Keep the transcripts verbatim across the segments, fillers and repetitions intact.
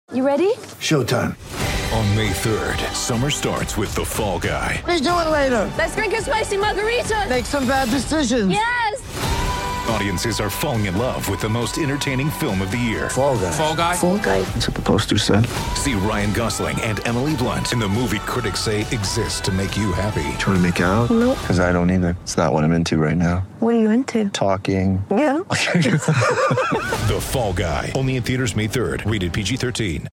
You ready? Showtime. On May third, summer starts with The Fall Guy. Let's do it later. Let's drink a spicy margarita. Make some bad decisions. Yes! Audiences are falling in love with the most entertaining film of the year. Fall Guy. Fall Guy? Fall Guy. That's what the poster said. See Ryan Gosling and Emily Blunt in the movie critics say exists to make you happy. Trying to make it out? Nope. Because I don't either. It's not what I'm into right now. What are you into? Talking. Yeah. The Fall Guy. Only in theaters May third. Rated P G thirteen.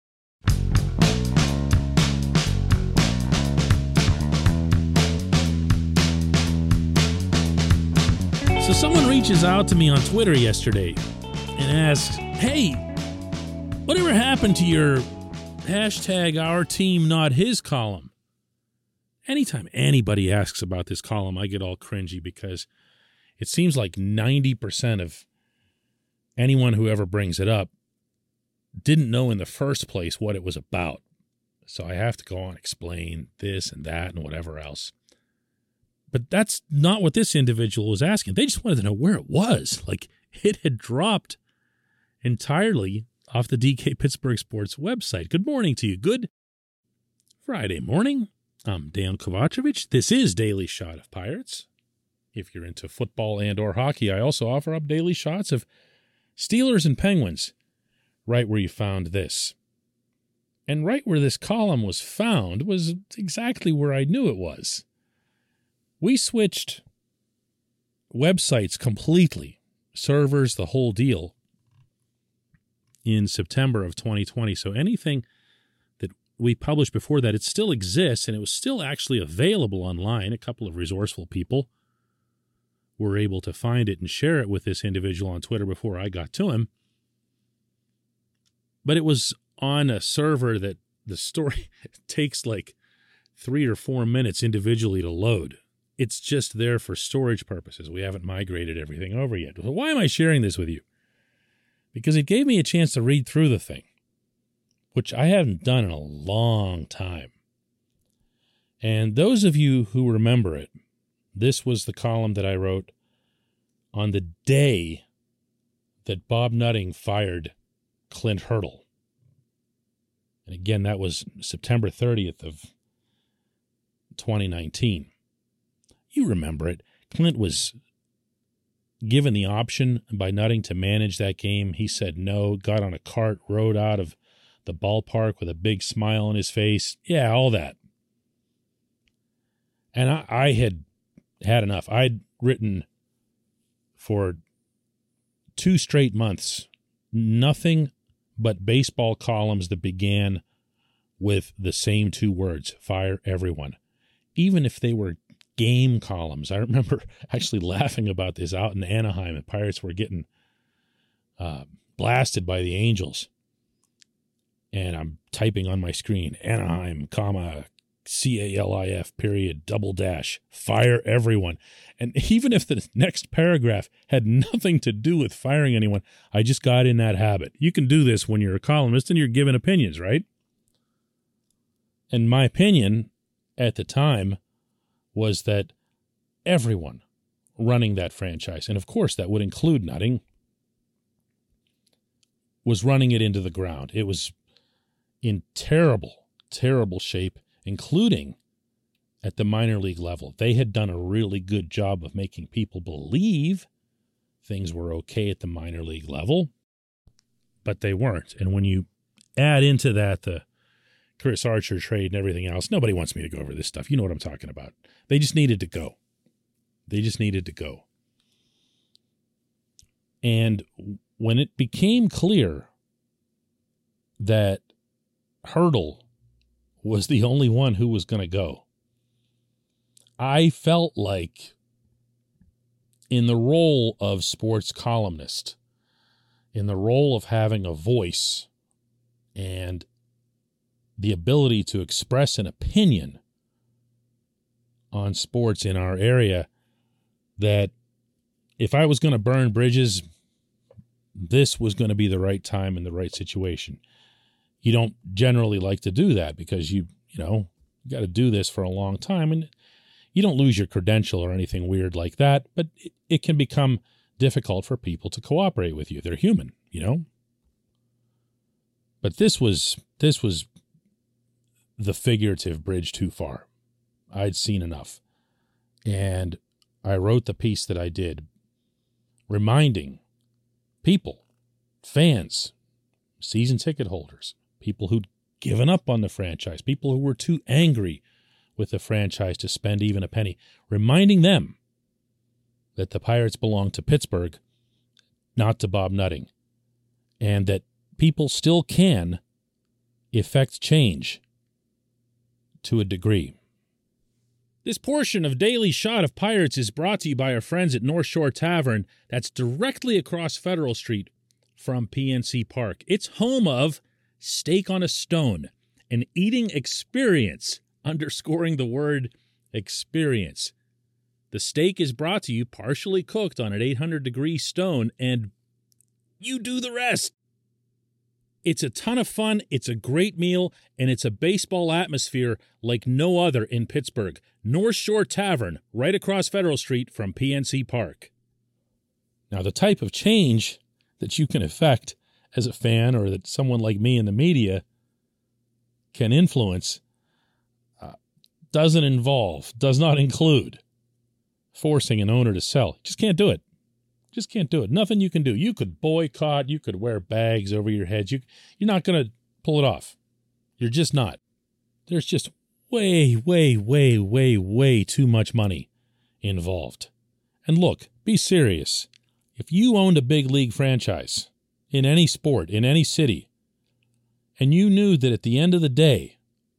So someone reaches out to me on Twitter yesterday and asks, hey, whatever happened to your hashtag our team not his column? Anytime anybody asks about this column, I get all cringy because it seems like ninety percent of anyone who ever brings it up didn't know in the first place what it was about. So I have to go on and explain this and that and whatever else. But that's not what this individual was asking. They just wanted to know where it was. Like, it had dropped entirely off the D K Pittsburgh Sports website. Good morning to you. Good Friday morning. I'm Dan Kovacevic. This is Daily Shot of Pirates. If you're into football and or hockey, I also offer up daily shots of Steelers and Penguins, right where you found this. And right where this column was found was exactly where I knew it was. We switched websites completely, servers, the whole deal, in September of twenty twenty. So anything that we published before that, it still exists, and it was still actually available online. A couple of resourceful people were able to find it and share it with this individual on Twitter before I got to him. But it was on a server that the story takes like three or four minutes individually to load. It's just there for storage purposes. We haven't migrated everything over yet. So why am I sharing this with you? Because it gave me a chance to read through the thing, which I haven't done in a long time. And those of you who remember it, this was the column that I wrote on the day that Bob Nutting fired Clint Hurdle. And again, that was September thirtieth of twenty nineteen. You remember it. Clint was given the option by Nutting to manage that game. He said no, got on a cart, rode out of the ballpark with a big smile on his face. Yeah, all that. And I, I had had enough. I'd written for two straight months nothing but baseball columns that began with the same two words, fire everyone. Even if they were game columns. I remember actually laughing about this out in Anaheim, and Pirates were getting uh, blasted by the Angels. And I'm typing on my screen, Anaheim, comma, C A L I F, period, double dash, fire everyone. And even if the next paragraph had nothing to do with firing anyone, I just got in that habit. You can do this when you're a columnist and you're giving opinions, right? And my opinion at the time was that everyone running that franchise, and of course that would include Nutting, was running it into the ground. It was in terrible, terrible shape, including at the minor league level. They had done a really good job of making people believe things were okay at the minor league level, but they weren't. And when you add into that the Chris Archer trade and everything else, nobody wants me to go over this stuff. You know what I'm talking about. They just needed to go. They just needed to go. And when it became clear that Hurdle was the only one who was going to go, I felt like in the role of sports columnist, in the role of having a voice and the ability to express an opinion on sports in our area, that if I was going to burn bridges, this was going to be the right time and the right situation. You don't generally like to do that because you, you know, you got to do this for a long time, and you don't lose your credential or anything weird like that, but it, it can become difficult for people to cooperate with you. They're human, you know? But this was this was the figurative bridge too far. I'd seen enough. And I wrote the piece that I did, reminding people, fans, season ticket holders, people who'd given up on the franchise, people who were too angry with the franchise to spend even a penny, reminding them that the Pirates belong to Pittsburgh, not to Bob Nutting, and that people still can effect change to a degree. This portion of Daily Shot of Pirates is brought to you by our friends at North Shore Tavern that's directly across Federal Street from P N C Park. It's home of Steak on a Stone, an eating experience, underscoring the word experience. The steak is brought to you partially cooked on an eight hundred degree stone, and you do the rest. It's a ton of fun, it's a great meal, and it's a baseball atmosphere like no other in Pittsburgh. North Shore Tavern, right across Federal Street from P N C Park. Now, the type of change that you can effect as a fan, or that someone like me in the media can influence, uh, doesn't involve, does not include forcing an owner to sell. You just can't do it. Just can't do it. Nothing you can do. You could boycott. You could wear bags over your heads. You, you're not going to pull it off. You're just not. There's just way, way, way, way, way too much money involved. And look, be serious. If you owned a big league franchise in any sport, in any city, and you knew that at the end of the day,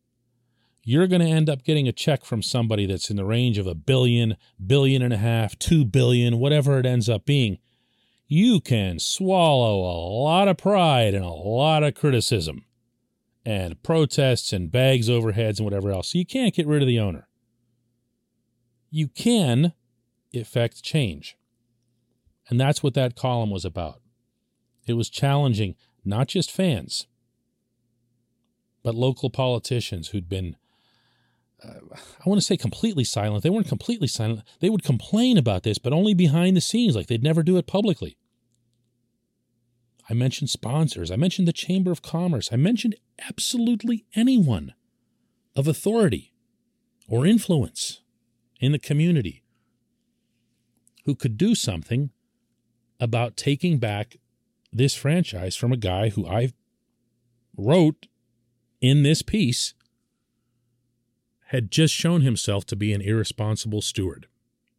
you're going to end up getting a check from somebody that's in the range of a billion, billion and a half, two billion, whatever it ends up being, you can swallow a lot of pride and a lot of criticism and protests and bags over heads and whatever else. So you can't get rid of the owner. You can effect change. And that's what that column was about. It was challenging not just fans, but local politicians who'd been, uh, I want to say completely silent. They weren't completely silent. They would complain about this, but only behind the scenes, like they'd never do it publicly. I mentioned sponsors. I mentioned the Chamber of Commerce. I mentioned absolutely anyone of authority or influence in the community who could do something about taking back this franchise from a guy who I wrote in this piece had just shown himself to be an irresponsible steward.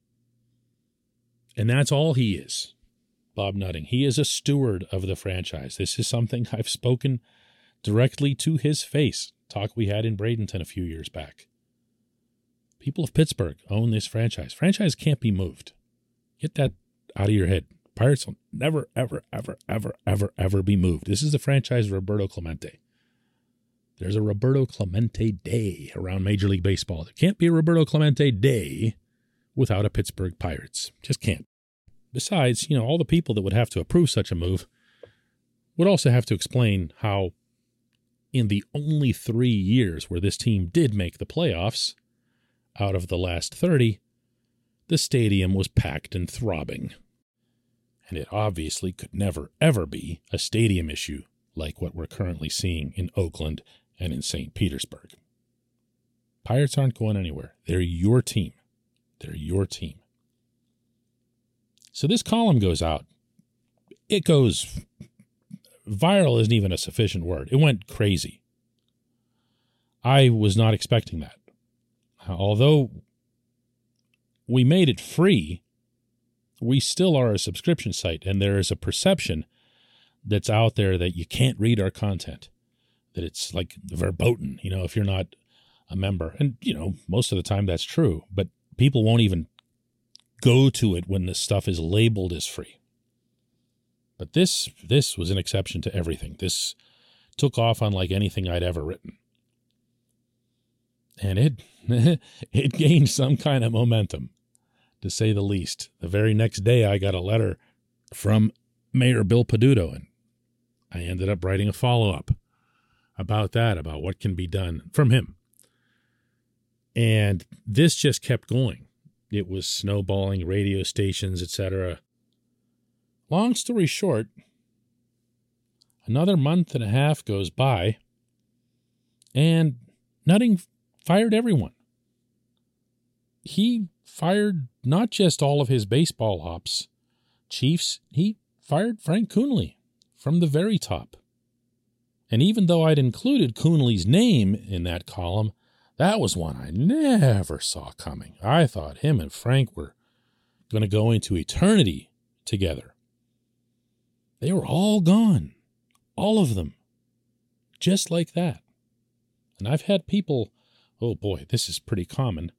And that's all he is, Bob Nutting. He is a steward of the franchise. This is something I've spoken directly to his face, talk we had in Bradenton a few years back. People of Pittsburgh own this franchise. Franchise can't be moved. Get that out of your head. Pirates will never, ever, ever, ever, ever, ever be moved. This is the franchise of Roberto Clemente. There's a Roberto Clemente Day around Major League Baseball. There can't be a Roberto Clemente Day without a Pittsburgh Pirates. Just can't. Besides, you know, all the people that would have to approve such a move would also have to explain how in the only three years where this team did make the playoffs, out of the last thirty, the stadium was packed and throbbing. And it obviously could never, ever be a stadium issue like what we're currently seeing in Oakland and in Saint Petersburg. Pirates aren't going anywhere. They're your team. They're your team. So this column goes out. It goes viral isn't even a sufficient word. It went crazy. I was not expecting that. Although we made it free, we still are a subscription site, and there is a perception that's out there that you can't read our content, that it's like verboten, you know, if you're not a member. And, you know, most of the time that's true, but people won't even go to it when the stuff is labeled as free. But this this was an exception to everything. This took off unlike anything I'd ever written. And it it gained some kind of momentum, to say the least. The very next day, I got a letter from Mayor Bill Peduto, and I ended up writing a follow-up about that, about what can be done from him. And this just kept going. It was snowballing, radio stations, et cetera. Long story short, Another month and a half goes by, and Nutting fired everyone. He fired not just all of his baseball ops, chiefs, he fired Frank Coonelly from the very top. And even though I'd included Coonelly's name in that column, that was one I never saw coming. I thought him and Frank were going to go into eternity together. They were all gone. All of them. Just like that. And I've had people, oh boy, this is pretty common,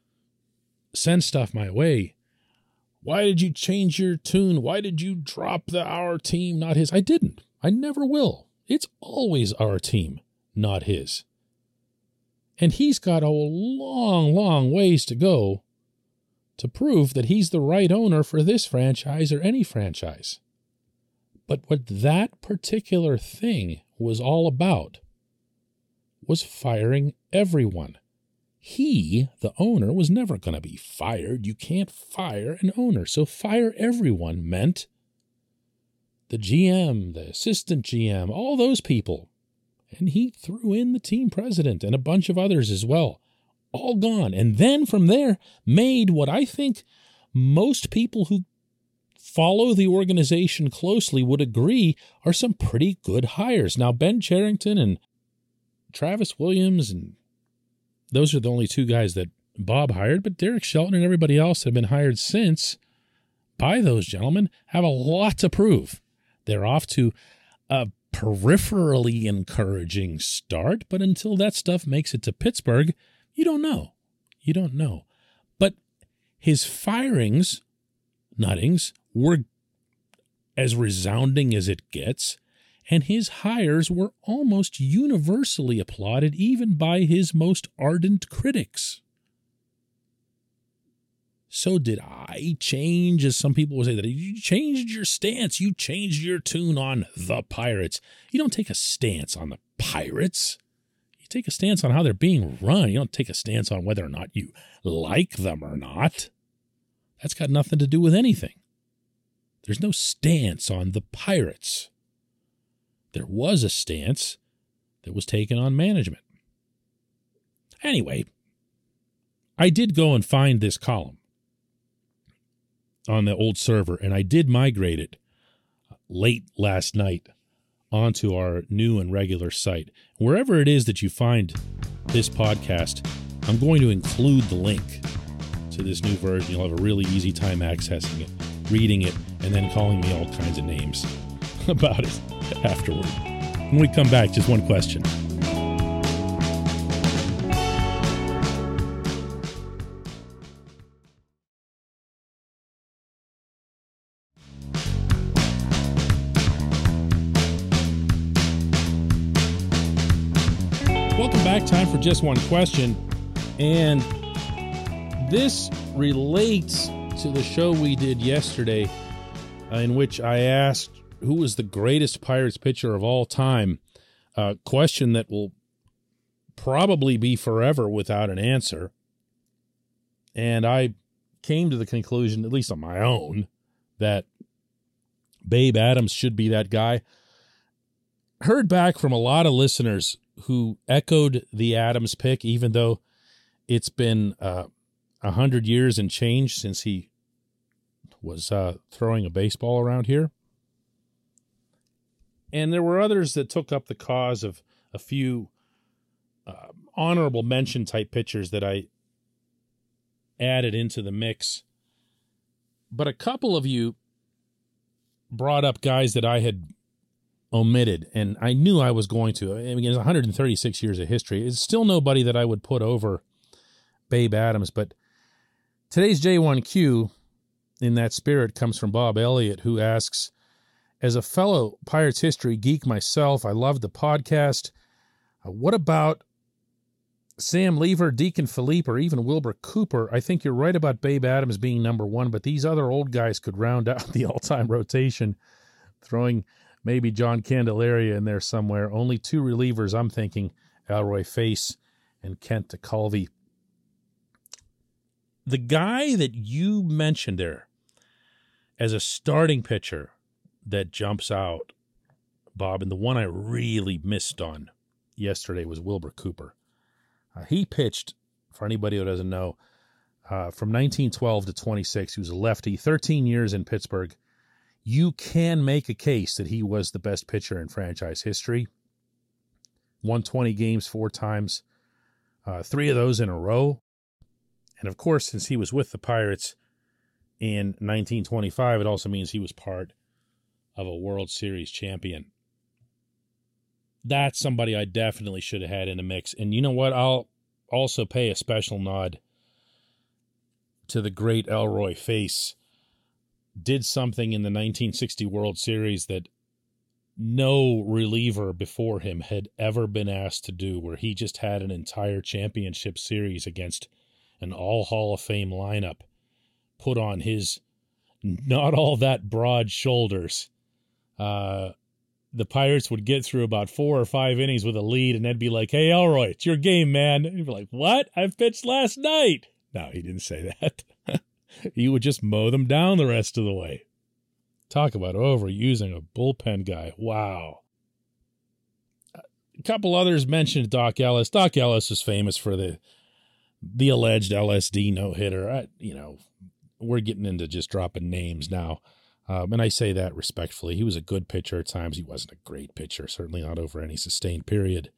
send stuff my way. Why did you change your tune? Why did you drop the our team, not his? I didn't. I never will. It's always our team, not his. And he's got a long, long ways to go to prove that he's the right owner for this franchise or any franchise. But what that particular thing was all about was firing everyone. He, the owner, was never going to be fired. You can't fire an owner. So fire everyone meant the G M, the assistant G M, all those people. And he threw in the team president and a bunch of others as well. All gone. And then from there made what I think most people who follow the organization closely would agree are some pretty good hires. Now, Ben Cherington and Travis Williams, and those are the only two guys that Bob hired, but Derek Shelton and everybody else that have been hired since by those gentlemen have a lot to prove. They're off to a peripherally encouraging start, but until that stuff makes it to Pittsburgh, you don't know. You don't know. But his firings, Nuttings, were as resounding as it gets, and his hires were almost universally applauded even by his most ardent critics. So did I change, as some people would say, that you changed your stance, you changed your tune on the Pirates. You don't take a stance on the Pirates. You take a stance on how they're being run. You don't take a stance on whether or not you like them or not. That's got nothing to do with anything. There's no stance on the Pirates. There was a stance that was taken on management. Anyway, I did go and find this column on the old server, and I did migrate it late last night onto our new and regular site. Wherever it is that you find this podcast, I'm going to include the link to this new version. You'll have a really easy time accessing it, reading it, and then calling me all kinds of names about it afterward. When we come back, just one question. Welcome back. Time for just one question. And this relates to the show we did yesterday, uh, in which I asked who was the greatest Pirates pitcher of all time. A question that will probably be forever without an answer. And I came to the conclusion, at least on my own, that Babe Adams should be that guy. Heard back from a lot of listeners who echoed the Adams pick, even though it's been uh, a hundred years and change since he was uh, throwing a baseball around here. And there were others that took up the cause of a few uh, honorable mention type pitchers that I added into the mix. But a couple of you brought up guys that I had omitted, and I knew I was going to. I mean, it's one hundred thirty-six years of history. It's still nobody that I would put over Babe Adams, but today's J one Q in that spirit comes from Bob Elliott, who asks, as a fellow Pirates history geek myself, I love the podcast. Uh, what about Sam Lever, Deacon Philippe, or even Wilbur Cooper? I think you're right about Babe Adams being number one, but these other old guys could round out the all-time rotation, throwing maybe John Candelaria in there somewhere. Only two relievers, I'm thinking, Elroy Face and Kent DeCulvey. The guy that you mentioned there as a starting pitcher that jumps out, Bob, and the one I really missed on yesterday was Wilbur Cooper. Uh, he pitched, for anybody who doesn't know, uh, from nineteen twelve to twenty-six. He was a lefty, thirteen years in Pittsburgh. You can make a case that he was the best pitcher in franchise history. Won twenty games four times, uh, three of those in a row. And, of course, since he was with the Pirates in nineteen twenty-five, it also means he was part of a World Series champion. That's somebody I definitely should have had in the mix. And you know what? I'll also pay a special nod to the great Elroy Face. Did something in the nineteen sixty World Series that no reliever before him had ever been asked to do, where he just had an entire championship series against an all Hall of Fame lineup put on his not all that broad shoulders. Uh, the Pirates would get through about four or five innings with a lead, and they'd be like, "Hey, Elroy, it's your game, man." And he'd be like, "What? I pitched last night." No, he didn't say that. He would just mow them down the rest of the way. Talk about overusing a bullpen guy. Wow. A couple others mentioned Doc Ellis. Doc Ellis is famous for the the alleged L S D no-hitter. I, you know, we're getting into just dropping names now. Um, and I say that respectfully. He was a good pitcher at times. He wasn't a great pitcher, certainly not over any sustained period.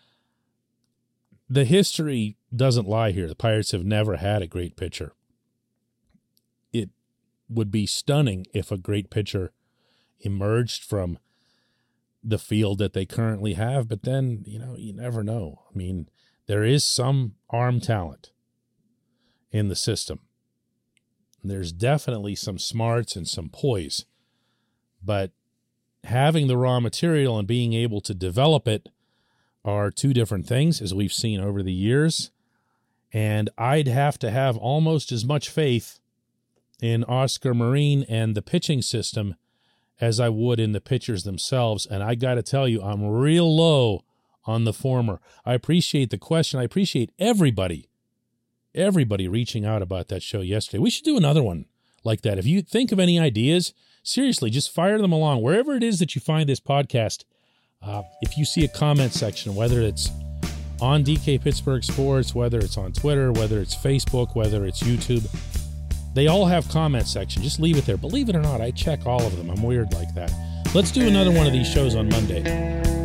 The history doesn't lie here. The Pirates have never had a great pitcher. It would be stunning if a great pitcher emerged from the field that they currently have, but then, you know, you never know. I mean, there is some arm talent in the system. There's definitely some smarts and some poise, but having the raw material and being able to develop it are two different things, as we've seen over the years. And I'd have to have almost as much faith in Oscar Marin and the pitching system as I would in the pitchers themselves. And I got to tell you, I'm real low on the former. I appreciate the question. I appreciate everybody, everybody reaching out about that show yesterday. We should do another one like that. If you think of any ideas, seriously, just fire them along. Wherever it is that you find this podcast, uh, if you see a comment section, whether it's on D K Pittsburgh Sports, whether it's on Twitter, whether it's Facebook, whether it's YouTube, they all have comment section. Just leave it there. Believe it or not, I check all of them. I'm weird like that. Let's do another one of these shows on Monday.